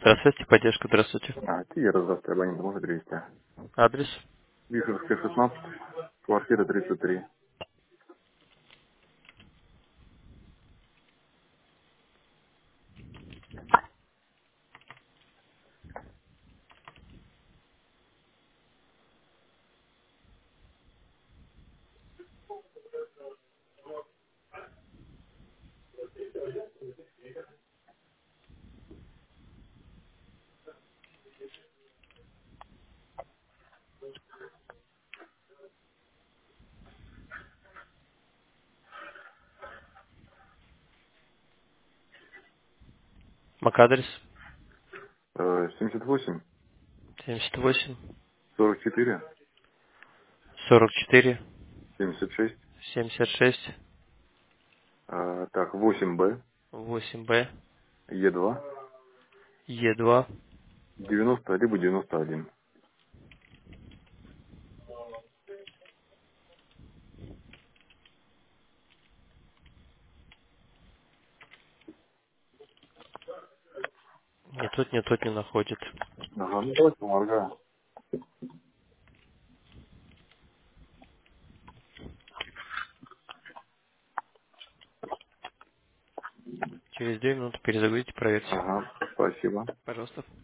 Здравствуйте, поддержка, здравствуйте. Тиера завтра абонент может перевести. Адрес? Вишерская, 16, квартира 33. МАК-адрес? 78, 78, 44, 44, 76, 76, так, 8Б, 8Б, Е2, Е2. 90, либо 91. Ни тут не находит. Ага, ну давайте поморгаю. Через 2 минуты перезагрузите, проверьте. Ага, спасибо. Пожалуйста.